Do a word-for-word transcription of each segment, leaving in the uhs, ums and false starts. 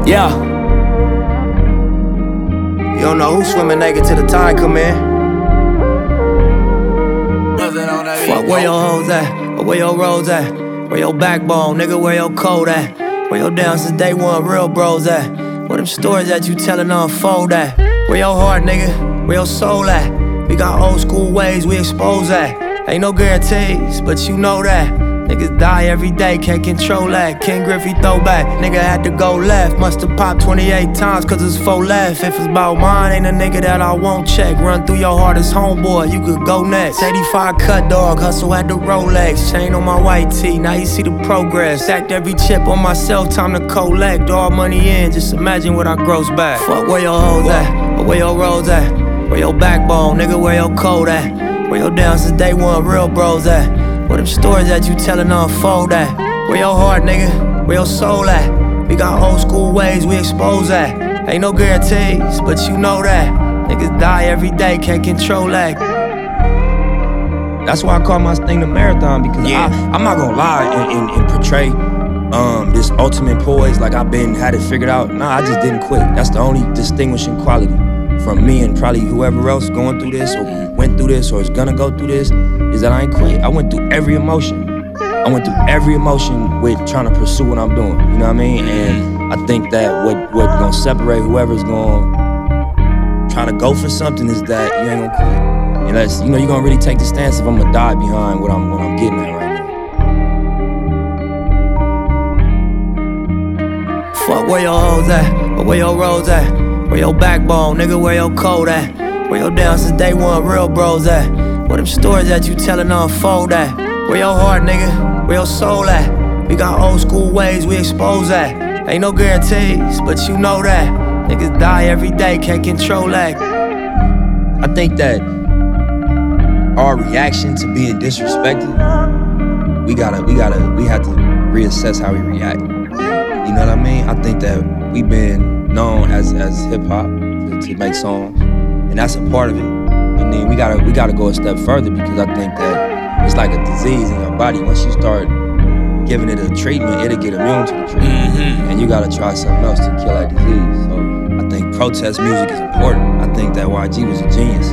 Yeah. You don't know who's swimming naked till the time come in. Fuck where your hoes at, or where your roads at, where your backbone, nigga, where your code at, where your down since day one real bros at, where them stories that you tellin' unfold at, where your heart, nigga, where your soul at. We got old school ways we expose that. Ain't no guarantees, but you know that. Niggas die every day, can't control that. Ken Griffey throwback, nigga had to go left. Musta popped twenty-eight times cause it's four left. If it's about mine, ain't a nigga that I won't check. Run through your hardest homeboy, you could go next. eighty-five cut dog, hustle had the Rolex. Chain on my white tee, now you see the progress. Stacked every chip on myself, time to collect. All money in, just imagine what I gross back. Fuck where your hoes at, or where your roads at, where your backbone, nigga, where your code at, where your down since day one real bros at, where them stories that you tellin' unfold at, where your heart, nigga, where your soul at. We got old school ways we expose that. Ain't no guarantees, but you know that. Niggas die every day, can't control that. That's why I call my thing the marathon, because yeah. I, I'm not gonna lie and, and, and portray um, this ultimate poise like I've been had it figured out. Nah, I just didn't quit. That's the only distinguishing quality from me and probably whoever else going through this or went through this or is gonna go through this, is that I ain't quit. I went through every emotion. I went through every emotion with trying to pursue what I'm doing, you know what I mean? And I think that what what gonna separate whoever's gonna try to go for something is that you ain't gonna quit. Unless, you know, you're gonna really take the stance if I'm gonna die behind what I'm, what I'm getting at right now. Fuck where your hoes at, or where your roads at, where your backbone, nigga, where your code at, where your down since day one real bros at, where them stories that you tellin' unfold at, where your heart, nigga, where your soul at. We got old school ways we expose that. Ain't no guarantees, but you know that. Niggas die every day, can't control that. I think that our reaction to being disrespected, we gotta, we gotta, we have to reassess how we react. You know what I mean? I think that we've been known as as hip hop to, to make songs, and that's a part of it. And then we gotta we gotta go a step further, because I think that it's like a disease in your body. Once you start giving it a treatment, it'll get immune to the treatment, mm-hmm. and you gotta try something else to kill that disease. So I think protest music is important. I think that Y G was a genius.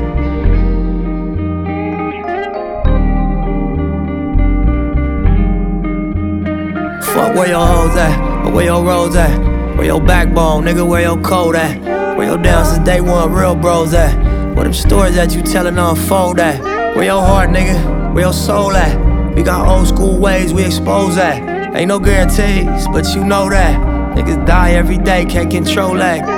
Fuck where your hoes at, or where your roads at, where your backbone, nigga, where your code at, where your down since day one real bros at, where them stories that you tellin' unfold at, where your heart, nigga, where your soul at. We got old school ways we expose that. Ain't no guarantees, but you know that. Niggas die every day, can't control that.